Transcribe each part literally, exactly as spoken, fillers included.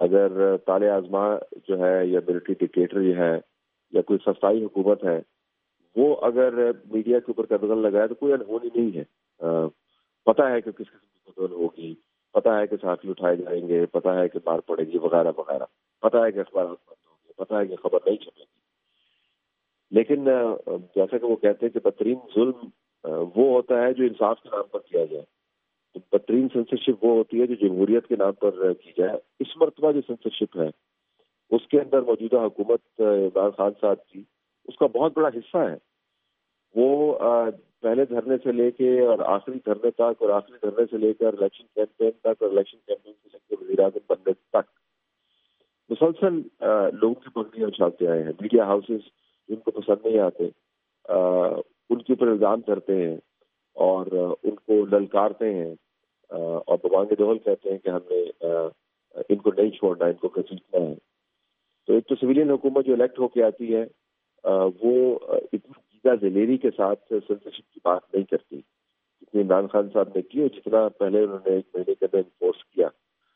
اگر طالع آزما جو ہے یا ملٹری ڈکٹیٹر جو ہے یا کوئی سستائی حکومت ہے وہ اگر میڈیا کے اوپر قدغن لگائے تو کوئی انہونی نہیں ہے. پتہ ہے کہ کس قسم کی قدغن ہوگی، پتہ ہے کہ صحافی اٹھائے جائیں گے، پتہ ہے کہ مار پڑے گی وغیرہ وغیرہ، پتہ ہے کہ اخبارات بند ہوں گے، پتہ ہے کہ خبر نہیں چھپے گی. لیکن جیسا کہ وہ کہتے ہیں کہ بدترین ظلم وہ ہوتا ہے جو انصاف کے نام پر کیا جائے. بدترین سنسرشپ وہ ہوتی ہے جو جمہوریت کے نام پر کی جائے. اس مرتبہ جو سنسرشپ ہے اس کے اندر موجودہ حکومت عمران خان صاحب کی اس کا بہت بڑا حصہ ہے. وہ پہلے دھرنے سے لے کے اور آخری دھرنے تک اور آخری دھرنے سے لے کر الیکشن کیمپین تک اور الیکشن کیمپین سے لے کے وزیر اعظم بننے تک مسلسل لوگوں کی پگڑیاں اچھالتے آئے ہیں. میڈیا ہاؤسز جن کو پسند نہیں آتے ان کے اوپر الزام کرتے ہیں اور ان کو للکارتے ہیں اور ببانگ دہل کہتے ہیں کہ ہم نے ان کو نہیں چھوڑنا، ان کو گھسیٹنا ہے. تو ایک تو سویلین حکومت جو الیکٹ ہو کے آتی ہے وہ اتنی جیدہ دلیری کے ساتھ سنسرشپ کی بات نہیں کرتی جتنی عمران خان صاحب نے کی اور جتنا پہلے انہوں نے ایک مہینے کے اندر انفورس کیا.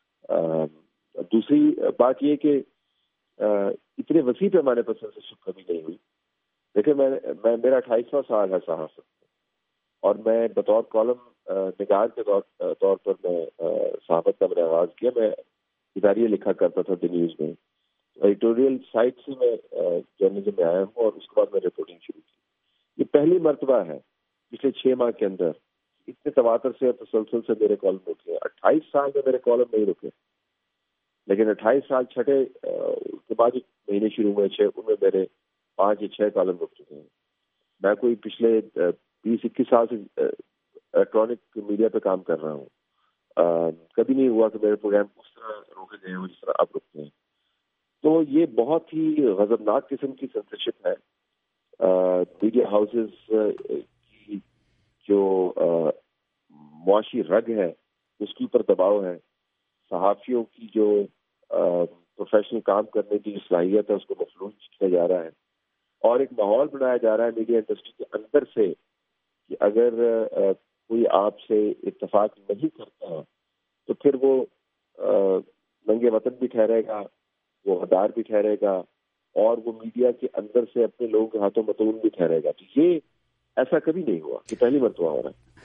دوسری بات یہ کہ اتنے وسیع پیمانے پر سنسرشپ کبھی نہیں ہوئی. دیکھیں میں میں میرا اٹھائیسواں سال ہے صحافت میں اور میں بطور کالم نگار کے طور طور پر میں صحافت کا میں نے آغاز کیا. میں اداریہ لکھا کرتا تھا دی نیوز میں، ایڈیٹوریل سائٹ سے میں جرنلزم میں آیا ہوں اور اس کے بعد میں رپورٹنگ شروع کی. یہ پہلی مرتبہ ہے پچھلے چھ ماہ کے اندر اتنے تواتر سے اور تسلسل سے میرے کالم رکے. اٹھائیس سال میں میرے کالم نہیں رکے، لیکن اٹھائیس سال چھٹے کے بعد جو مہینے شروع ہوئے چھ ان میں میرے پانچ یا چھ کالم رک چکے ہیں. میں کوئی پچھلے بیس اکیس سال سے الیکٹرانک میڈیا پہ کام کر رہا ہوں. کبھی نہیں ہوا کہ میرے پروگرام اس طرح روکے گئے ہوں جس طرح اب رکتے ہیں. تو یہ بہت ہی غضبناک قسم کی سنسرشپ ہے. میڈیا ہاؤسز کی جو معاشی رگ ہے اس کے اوپر دباؤ ہے. صحافیوں کی جو پروفیشنل کام کرنے کی صلاحیت ہے اس کو مفلوج کیا جا رہا ہے اور ایک ماحول بنایا جا رہا ہے میڈیا انڈسٹری کے اندر سے کہ اگر کوئی آپ سے اتفاق نہیں کرتا تو پھر وہ ننگے وطن بھی ٹھہرے گا، وہ غدار بھی ٹھہرے گا اور وہ میڈیا کے اندر سے اپنے لوگوں کے ہاتھوں متون بھی ٹھہرے گا. تو یہ ایسا کبھی نہیں ہوا، یہ پہلی مرتبہ ہو رہا ہے.